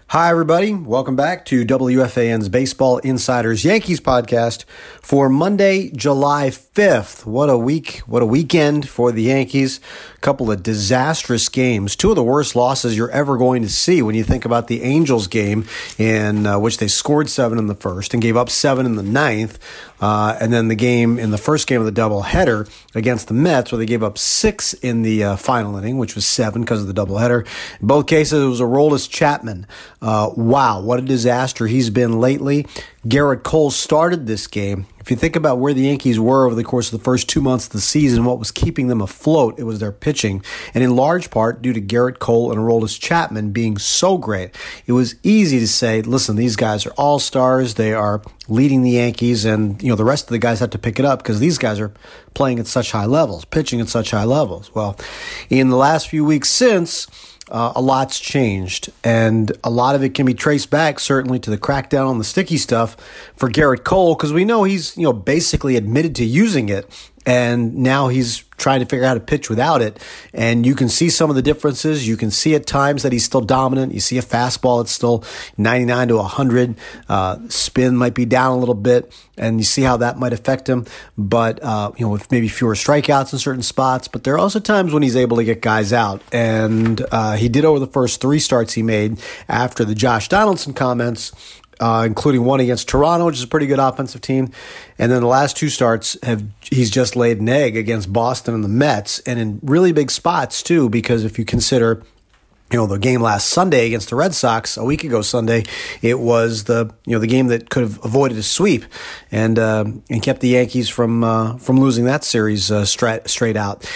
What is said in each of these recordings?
Hi, everybody. Welcome back to WFAN's Baseball Insiders Yankees podcast for Monday, July 5th. What a week, what a weekend for the Yankees. A couple of disastrous games, two of the worst losses you're ever going to see when you think about the Angels game in which they scored 7 in the first and gave up 7 in the ninth. And then the game in the first game of the doubleheader against the Mets, where they gave up 6 in the final inning, which was 7 because of the doubleheader. In both cases, it was Aroldis Chapman. Wow, what a disaster he's been lately. Gerrit Cole started this game. If you think about where the Yankees were over the course of the first 2 months of the season, what was keeping them afloat, it was their pitching. And in large part due to Gerrit Cole and Aroldis Chapman being so great. It was easy to say, listen, these guys are all-stars. They are leading the Yankees, and the rest of the guys have to pick it up because these guys are playing at such high levels, pitching at such high levels. Well, in the last few weeks since, a lot's changed, and a lot of it can be traced back certainly to the crackdown on the sticky stuff for Gerrit Cole, because we know he's basically admitted to using it, and now he's trying to figure out how to pitch without it. And you can see some of the differences. You can see at times that he's still dominant. You see a fastball that's still 99 to 100. Spin might be down a little bit, and you see how that might affect him. But, with maybe fewer strikeouts in certain spots. But there are also times when he's able to get guys out. And he did over the first 3 starts he made after the Josh Donaldson comments, including one against Toronto, which is a pretty good offensive team. And then the last 2 starts, he's just laid an egg against Boston and the Mets, and in really big spots too, because if you consider the game last Sunday against the Red Sox, a week ago Sunday, it was the game that could have avoided a sweep and kept the Yankees from losing that series straight out.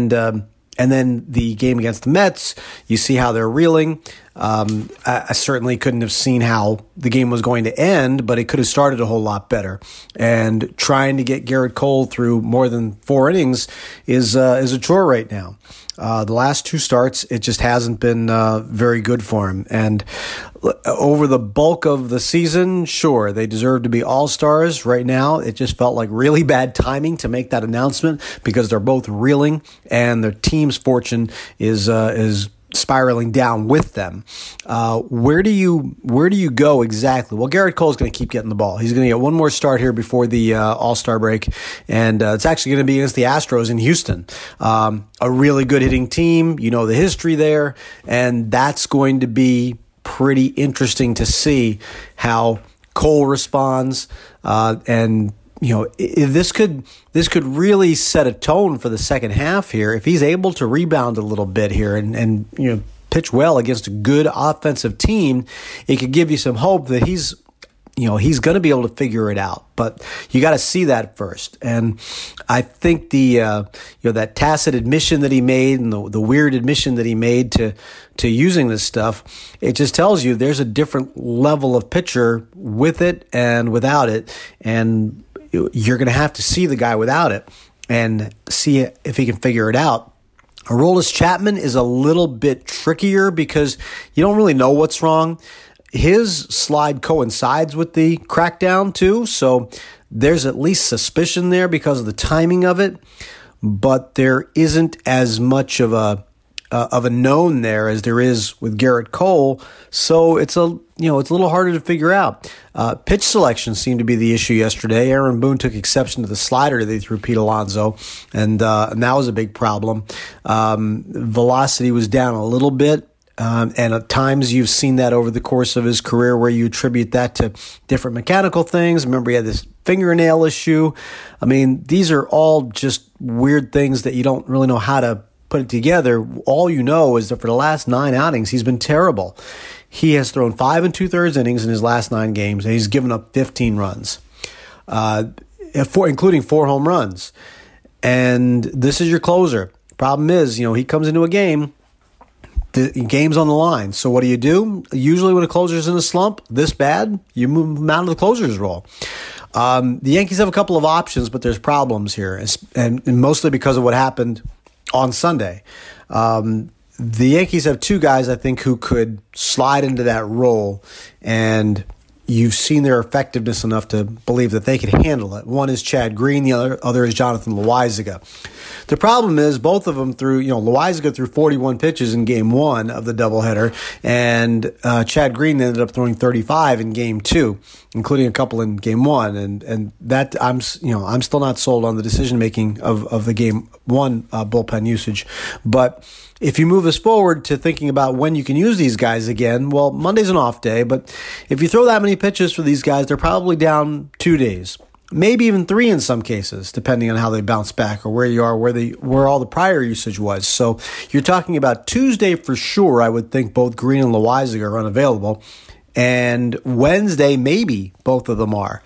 And then the game against the Mets, you see how they're reeling. I certainly couldn't have seen how the game was going to end, but it could have started a whole lot better. And trying to get Gerrit Cole through more than 4 innings is a chore right now. The last 2 starts, it just hasn't been very good for him. And over the bulk of the season, sure, they deserve to be all-stars. Right now, it just felt like really bad timing to make that announcement because they're both reeling and their team's fortune is spiraling down with them. Where do you go exactly? Well, Gerrit Cole's going to keep getting the ball. He's going to get one more start here before the All-Star break, and it's actually going to be against the Astros in Houston. A really good hitting team. The history there, and that's going to be pretty interesting to see how Cole responds, and this could really set a tone for the second half here. If he's able to rebound a little bit here and pitch well against a good offensive team, it could give you some hope that he's going to be able to figure it out. But you got to see that first. And I think that tacit admission that he made and the weird admission that he made to using this stuff, it just tells you there's a different level of pitcher with it and without it. And you're going to have to see the guy without it and see if he can figure it out. Aroldis Chapman is a little bit trickier because you don't really know what's wrong. His slide coincides with the crackdown too, so there's at least suspicion there because of the timing of it, but there isn't as much of a known there as there is with Gerrit Cole, so it's a little harder to figure out. Pitch selection seemed to be the issue yesterday. Aaron Boone took exception to the slider they threw Pete Alonso, and that was a big problem. Velocity was down a little bit. And at times you've seen that over the course of his career where you attribute that to different mechanical things. Remember, he had this fingernail issue. I mean, these are all just weird things that you don't really know how to put it together. All you know is that for the last 9 outings, he's been terrible. He has thrown 5 2/3 innings in his last 9 games, and he's given up 15 runs, including 4 home runs. And this is your closer. Problem is, he comes into a game, the game's on the line. So what do? Usually when a closer's in a slump this bad, you move him out of the closer's role. The Yankees have a couple of options, but there's problems here, and mostly because of what happened on Sunday. The Yankees have 2 guys, I think, who could slide into that role and, you've seen their effectiveness enough to believe that they could handle it. One is Chad Green, the other is Jonathan Loaisiga. The problem is both of them threw, Loaisiga threw 41 pitches in game one of the doubleheader, and Chad Green ended up throwing 35 in game two, including a couple in game one. And that I'm still not sold on the decision making of the game one bullpen usage. But if you move us forward to thinking about when you can use these guys again, well, Monday's an off day, but if you throw that many pitches for these guys, they're probably down 2 days. Maybe even 3 in some cases, depending on how they bounce back or where you are, where all the prior usage was. So you're talking about Tuesday for sure. I would think both Green and Loaisiga are unavailable, and Wednesday maybe both of them are.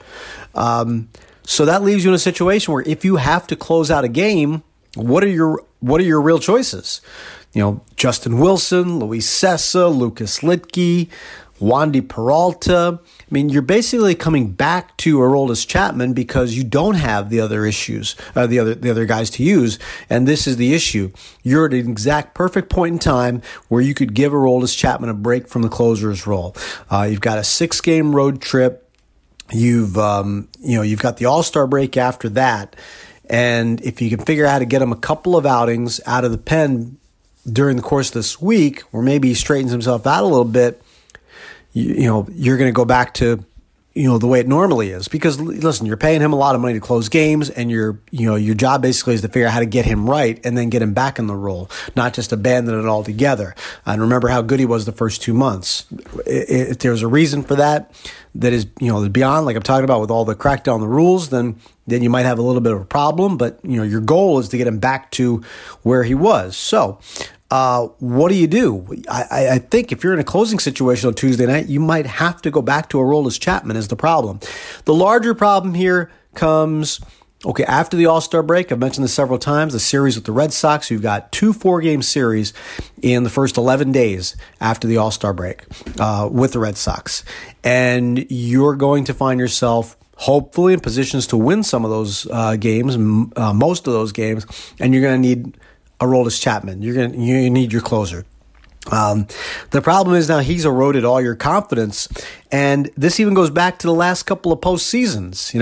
So that leaves you in a situation where if you have to close out a game, what are your real choices? Justin Wilson, Luis Cessa, Lucas Litke, Wandy Peralta. I mean, you're basically coming back to Aroldis Chapman because you don't have the other issues, the other guys to use, and this is the issue. You're at an exact perfect point in time where you could give Aroldis Chapman a break from the closer's role. You've got a 6-game road trip. You've got the All-Star break after that, and if you can figure out how to get him a couple of outings out of the pen during the course of this week, or maybe he straightens himself out a little bit, you're going to go back to, the way it normally is. Because listen, you're paying him a lot of money to close games, and your job basically is to figure out how to get him right and then get him back in the role, not just abandon it altogether. And remember how good he was the first 2 months. If there's a reason for that is, beyond, like I'm talking about with all the crackdown on the rules, then you might have a little bit of a problem. But, your goal is to get him back to where he was. So, what do you do? I think if you're in a closing situation on Tuesday night, you might have to go back to Aroldis Chapman is the problem. The larger problem here comes, after the All-Star break. I've mentioned this several times, the series with the Red Sox. You've got 2 4-game series in the first 11 days after the All-Star break with the Red Sox. And you're going to find yourself hopefully in positions to win some of those games, most of those games, and you're going to need Aroldis Chapman. You need your closer. The problem is now he's eroded all your confidence, and this even goes back to the last couple of postseasons.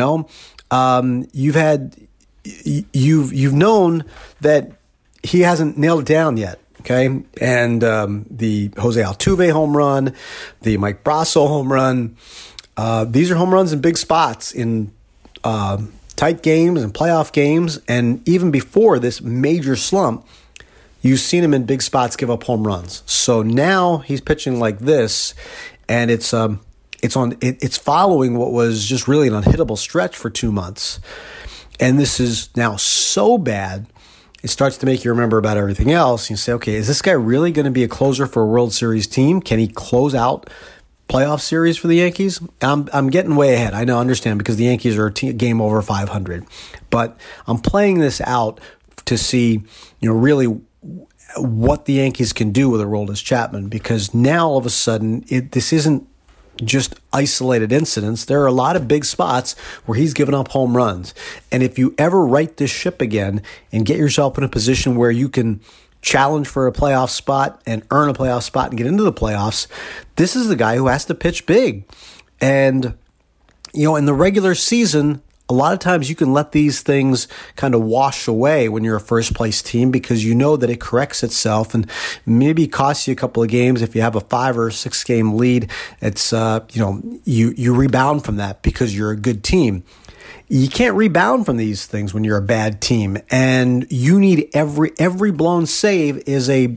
You've known that he hasn't nailed it down yet. Okay, and the Jose Altuve home run, the Mike Brasso home run, these are home runs in big spots in tight games and playoff games, and even before this major slump, you've seen him in big spots give up home runs. So now he's pitching like this, and it's following what was just really an unhittable stretch for 2 months, and this is now so bad. It starts to make you remember about everything else. You say, okay, is this guy really going to be a closer for a World Series team? Can he close out playoff series for the Yankees? I'm getting way ahead. I understand, because the Yankees are a game over 500. But I'm playing this out to see, really what the Yankees can do with Aroldis Chapman, because now all of a sudden this isn't just isolated incidents. There are a lot of big spots where he's given up home runs. And if you ever right this ship again and get yourself in a position where you can challenge for a playoff spot and earn a playoff spot and get into the playoffs, this is the guy who has to pitch big. And, in the regular season, a lot of times you can let these things kind of wash away when you're a first place team, because you know that it corrects itself and maybe costs you a couple of games. If you have a 5 or 6 game lead, it's, you rebound from that because you're a good team. You can't rebound from these things when you're a bad team, and you need every blown save is a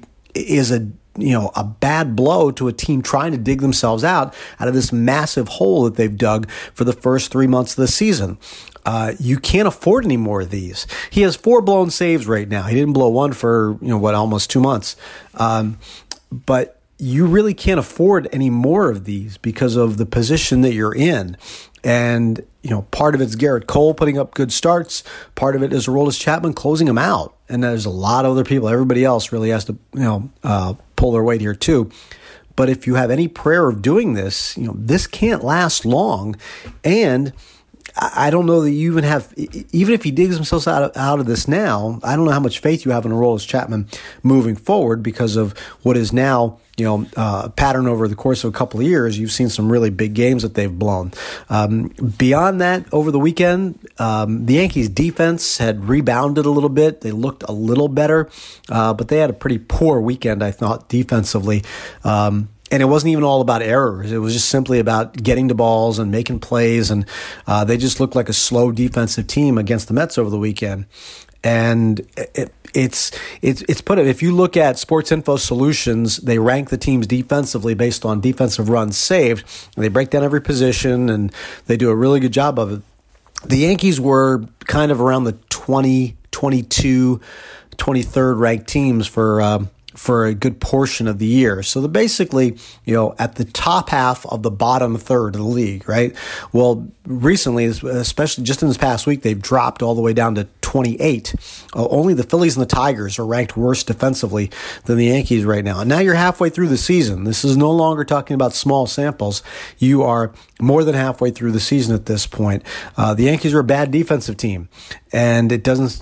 bad blow to a team trying to dig themselves out of this massive hole that they've dug for the first 3 months of the season. You can't afford any more of these. He has 4 blown saves right now. He didn't blow one for almost 2 months, but you really can't afford any more of these because of the position that you're in. And, part of it's Garrett Cole putting up good starts. Part of it is Aroldis Chapman closing them out. And there's a lot of other people. Everybody else really has to, pull their weight here too. But if you have any prayer of doing this, this can't last long. And I don't know that you even have, even if he digs himself out of this now, I don't know how much faith you have in Aroldis Chapman moving forward because of what is now pattern over the course of a couple of years, you've seen some really big games that they've blown. Beyond that, over the weekend, the Yankees defense had rebounded a little bit. They looked a little better, but they had a pretty poor weekend, I thought, defensively. And it wasn't even all about errors. It was just simply about getting to balls and making plays. And they just looked like a slow defensive team against the Mets over the weekend. And it's put it. If you look at Sports Info Solutions, they rank the teams defensively based on defensive runs saved. And they break down every position, and they do a really good job of it. The Yankees were kind of around the 20, 22, 23rd ranked teams for a good portion of the year. So they're basically, at the top half of the bottom third of the league, right? Well, recently, especially just in this past week, they've dropped all the way down to 28. Only the Phillies and the Tigers are ranked worse defensively than the Yankees right now. And now you're halfway through the season. This is no longer talking about small samples. You are more than halfway through the season at this point. The Yankees are a bad defensive team, and it doesn't,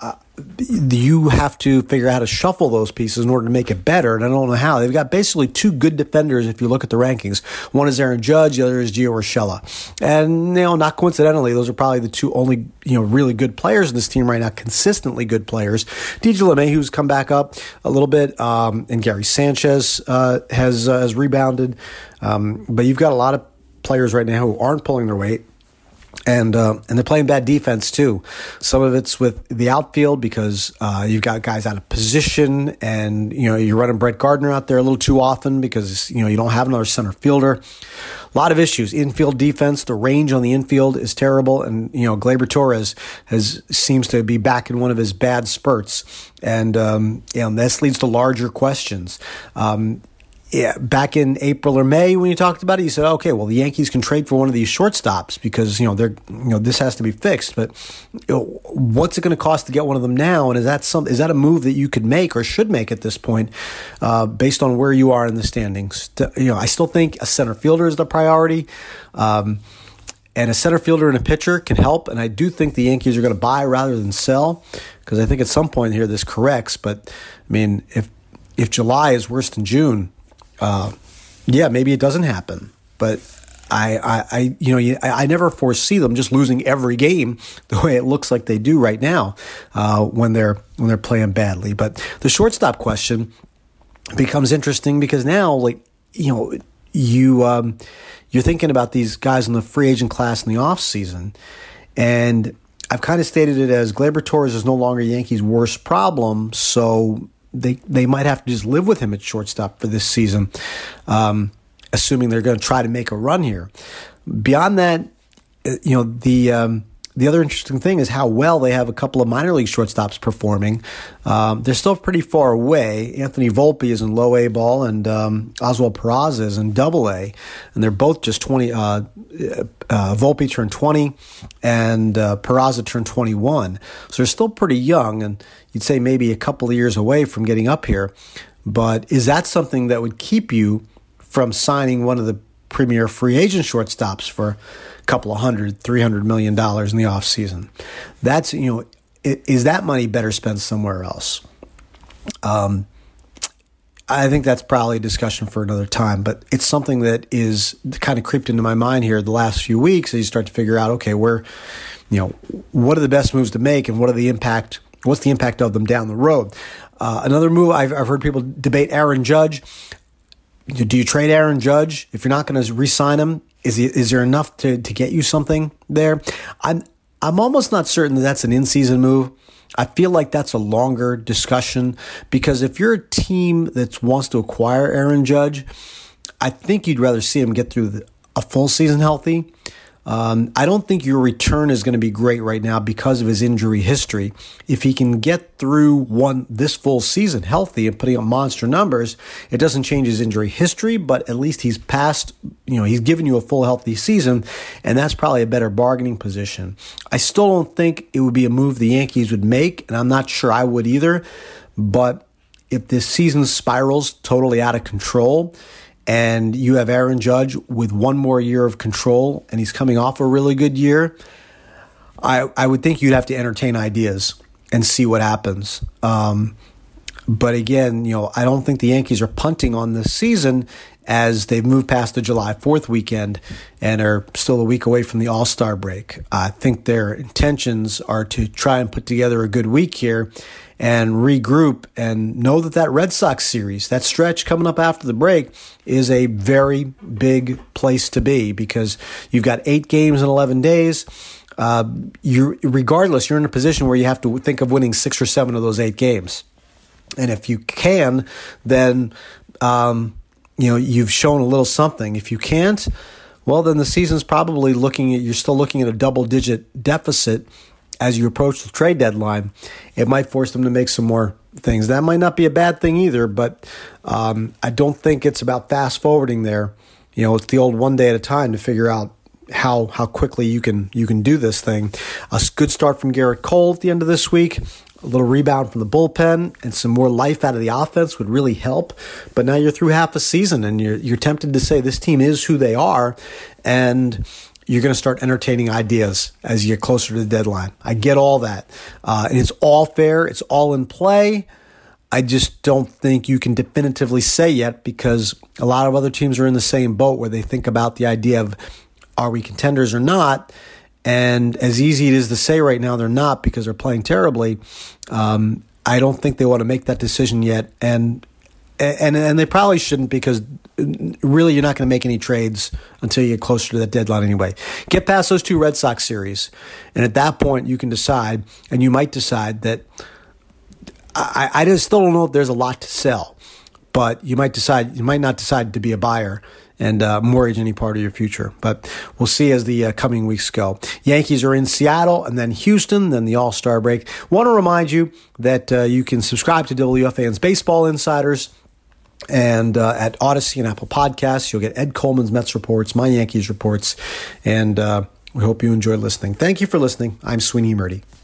you have to figure out how to shuffle those pieces in order to make it better, and I don't know how. They've got basically two good defenders if you look at the rankings. One is Aaron Judge, the other is Gio Urshela. And, not coincidentally, those are probably the two only, really good players in this team right now, consistently good players. DJ LeMahieu's come back up a little bit, and Gary Sanchez has rebounded. But you've got a lot of players right now who aren't pulling their weight. And they're playing bad defense too. Some of it's with the outfield because you've got guys out of position, and you're running Brett Gardner out there a little too often because you don't have another center fielder. A lot of issues. Infield defense, the range on the infield is terrible, and Gleyber Torres seems to be back in one of his bad spurts, and this leads to larger questions. Back in April or May when you talked about it, you said, okay, well, the Yankees can trade for one of these shortstops because, this has to be fixed. But what's it going to cost to get one of them now? And is that a move that you could make or should make at this point based on where you are in the standings? I still think a center fielder is the priority. And a center fielder and a pitcher can help. And I do think the Yankees are going to buy rather than sell because I think at some point here this corrects. But, I mean, if July is worse than June, maybe it doesn't happen, but I never foresee them just losing every game the way it looks like they do right now when they're playing badly. But the shortstop question becomes interesting because now, you're thinking about these guys in the free agent class in the offseason, and I've kind of stated it as Gleyber Torres is no longer Yankees' worst problem, so they might have to just live with him at shortstop for this season, assuming they're going to try to make a run here. Beyond that, the other interesting thing is how well they have a couple of minor league shortstops performing. They're still pretty far away. Anthony Volpe is in low A ball, and Oswald Peraza is in double A, and they're both just 20. Volpe turned 20, and Peraza turned 21. So they're still pretty young, and you'd say maybe a couple of years away from getting up here. But is that something that would keep you from signing one of the premier free agent shortstops for a couple of $300 million in the offseason? That's, is that money better spent somewhere else? I think that's probably a discussion for another time, but it's something that is kind of creeped into my mind here the last few weeks as you start to figure out, okay, what are the best moves to make and what's the impact of them down the road? Another move, I've heard people debate Aaron Judge. Do you trade Aaron Judge? If you're not going to re-sign him, is there enough to get you something there? I'm almost not certain that that's an in-season move. I feel like that's a longer discussion because if you're a team that wants to acquire Aaron Judge, I think you'd rather see him get through a full season healthy. I don't think your return is going to be great right now because of his injury history. If he can get through this full season healthy and putting up monster numbers, it doesn't change his injury history, but at least he's passed, he's given you a full healthy season, and that's probably a better bargaining position. I still don't think it would be a move the Yankees would make, and I'm not sure I would either, but if this season spirals totally out of control, and you have Aaron Judge with one more year of control, and he's coming off a really good year, I would think you'd have to entertain ideas and see what happens. But again, I don't think the Yankees are punting on this season as they've moved past the July 4th weekend and are still a week away from the All-Star break. I think their intentions are to try and put together a good week here and regroup and know that Red Sox series, that stretch coming up after the break, is a very big place to be because you've got 8 games in 11 days. Regardless, you're in a position where you have to think of winning 6 or 7 of those 8 games. And if you can, then you've shown a little something. If you can't, well, then the season's probably you're still looking at a double-digit deficit as you approach the trade deadline. It might force them to make some more things. That might not be a bad thing either, but I don't think it's about fast-forwarding there. It's the old one day at a time to figure out how quickly you can do this thing. A good start from Garrett Cole at the end of this week. A little rebound from the bullpen and some more life out of the offense would really help. But now you're through half a season and you're tempted to say this team is who they are, and you're going to start entertaining ideas as you get closer to the deadline. I get all that. And it's all fair. It's all in play. I just don't think you can definitively say yet because a lot of other teams are in the same boat where they think about the idea of are we contenders or not? And as easy it is to say right now, they're not because they're playing terribly. I don't think they want to make that decision yet. And they probably shouldn't because really you're not going to make any trades until you get closer to that deadline anyway. Get past those 2 Red Sox series. And at that point, you can decide, and you might decide that I just still don't know if there's a lot to sell. But you might not decide to be a buyer and mortgage any part of your future. But we'll see as the coming weeks go. Yankees are in Seattle and then Houston, then the All-Star break. Want to remind you that you can subscribe to WFAN's Baseball Insiders and at Odyssey and Apple Podcasts. You'll get Ed Coleman's Mets reports, my Yankees reports, and we hope you enjoy listening. Thank you for listening. I'm Sweeney Murdy.